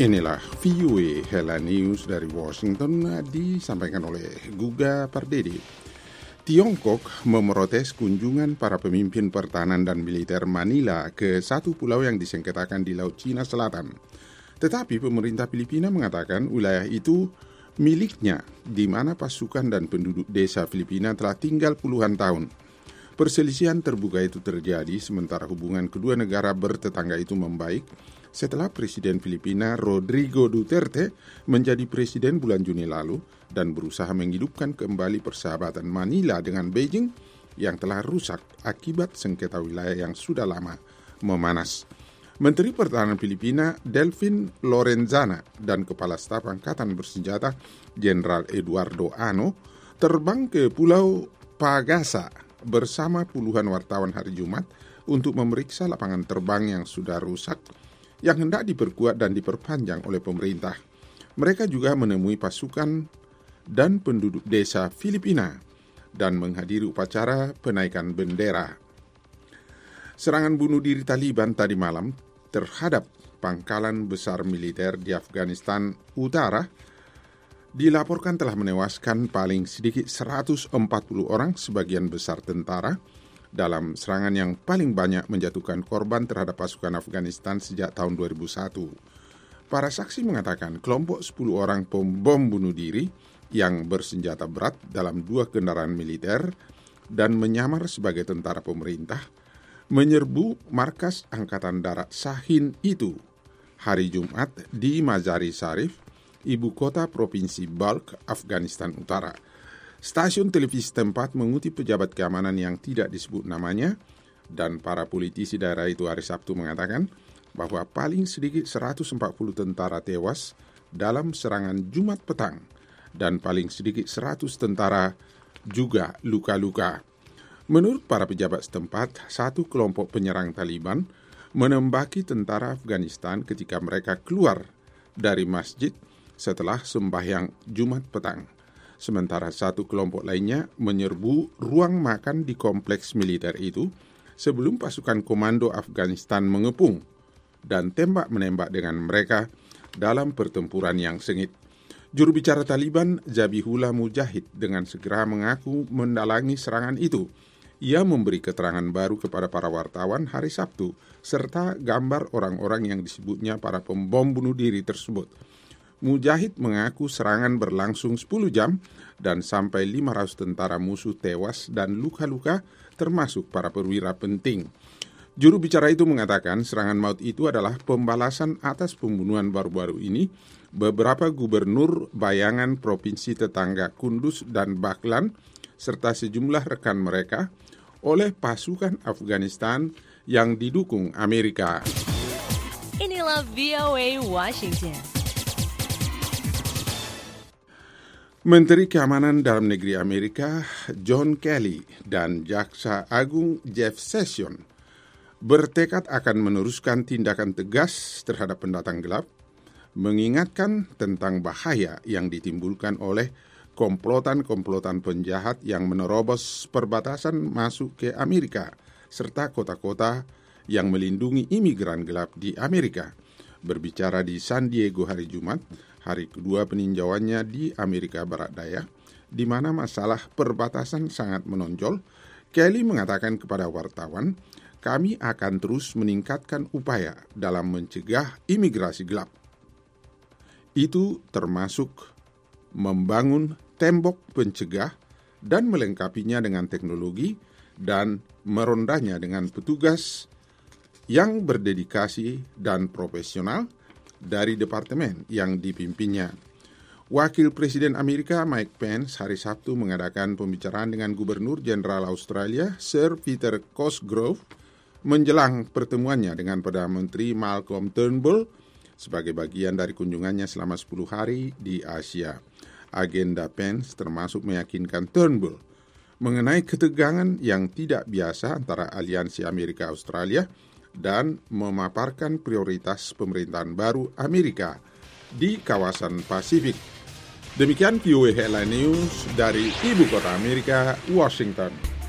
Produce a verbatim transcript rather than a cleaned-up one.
Inilah V O A Headline News dari Washington disampaikan oleh Guga Pardede. Tiongkok memprotes kunjungan para pemimpin pertahanan dan militer Manila ke satu pulau yang disengketakan di Laut Cina Selatan. Tetapi pemerintah Filipina mengatakan wilayah itu miliknya, di mana pasukan dan penduduk desa Filipina telah tinggal puluhan tahun. Perselisihan terbuka itu terjadi sementara hubungan kedua negara bertetangga itu membaik setelah Presiden Filipina Rodrigo Duterte menjadi presiden bulan Juni lalu dan berusaha menghidupkan kembali persahabatan Manila dengan Beijing yang telah rusak akibat sengketa wilayah yang sudah lama memanas. Menteri Pertahanan Filipina Delfin Lorenzana dan Kepala Staf Angkatan Bersenjata Jenderal Eduardo Ano terbang ke Pulau Pagasa bersama puluhan wartawan hari Jumat untuk memeriksa lapangan terbang yang sudah rusak yang hendak diperkuat dan diperpanjang oleh pemerintah. Mereka juga menemui pasukan dan penduduk desa Filipina dan menghadiri upacara penaikan bendera. Serangan bunuh diri Taliban tadi malam terhadap pangkalan besar militer di Afghanistan Utara dilaporkan telah menewaskan paling sedikit seratus empat puluh orang, sebagian besar tentara, dalam serangan yang paling banyak menjatuhkan korban terhadap pasukan Afghanistan sejak tahun dua ribu satu. Para saksi mengatakan kelompok sepuluh orang pembom bunuh diri yang bersenjata berat dalam dua kendaraan militer dan menyamar sebagai tentara pemerintah menyerbu markas Angkatan Darat Shahin itu hari Jumat di Mazar-i Sharif, ibu kota Provinsi Balkh, Afghanistan Utara. Stasiun televisi setempat mengutip pejabat keamanan yang tidak disebut namanya dan para politisi daerah itu hari Sabtu mengatakan bahwa paling sedikit seratus empat puluh tentara tewas dalam serangan Jumat petang dan paling sedikit seratus tentara juga luka-luka. Menurut para pejabat setempat, satu kelompok penyerang Taliban menembaki tentara Afghanistan ketika mereka keluar dari masjid setelah sembahyang Jumat petang. Sementara satu kelompok lainnya menyerbu ruang makan di kompleks militer itu sebelum pasukan komando Afghanistan mengepung dan tembak-menembak dengan mereka dalam pertempuran yang sengit. Juru bicara Taliban, Zabihullah Mujahid, dengan segera mengaku mendalangi serangan itu. Ia memberi keterangan baru kepada para wartawan hari Sabtu, serta gambar orang-orang yang disebutnya para pembom bunuh diri tersebut. Mujahid mengaku serangan berlangsung sepuluh jam dan sampai lima ratus tentara musuh tewas dan luka-luka termasuk para perwira penting. Juru bicara itu mengatakan serangan maut itu adalah pembalasan atas pembunuhan baru-baru ini beberapa gubernur bayangan provinsi tetangga Kunduz dan Baghlan serta sejumlah rekan mereka oleh pasukan Afghanistan yang didukung Amerika. Inilah V O A Washington. Menteri Keamanan Dalam Negeri Amerika John Kelly dan Jaksa Agung Jeff Sessions bertekad akan meneruskan tindakan tegas terhadap pendatang gelap, mengingatkan tentang bahaya yang ditimbulkan oleh komplotan-komplotan penjahat yang menerobos perbatasan masuk ke Amerika, serta kota-kota yang melindungi imigran gelap di Amerika. Berbicara di San Diego hari Jumat, hari kedua peninjauannya di Amerika Barat Daya, di mana masalah perbatasan sangat menonjol, Kelly mengatakan kepada wartawan, kami akan terus meningkatkan upaya dalam mencegah imigrasi gelap. Itu termasuk membangun tembok pencegah dan melengkapinya dengan teknologi dan merondanya dengan petugas yang berdedikasi dan profesional dari departemen yang dipimpinnya. Wakil Presiden Amerika Mike Pence hari Sabtu mengadakan pembicaraan dengan Gubernur Jenderal Australia Sir Peter Cosgrove menjelang pertemuannya dengan Perdana Menteri Malcolm Turnbull sebagai bagian dari kunjungannya selama sepuluh hari di Asia. Agenda Pence termasuk meyakinkan Turnbull mengenai ketegangan yang tidak biasa antara aliansi Amerika-Australia dan memaparkan prioritas pemerintahan baru Amerika di kawasan Pasifik. Demikian V O A Headline News dari Ibu Kota Amerika, Washington.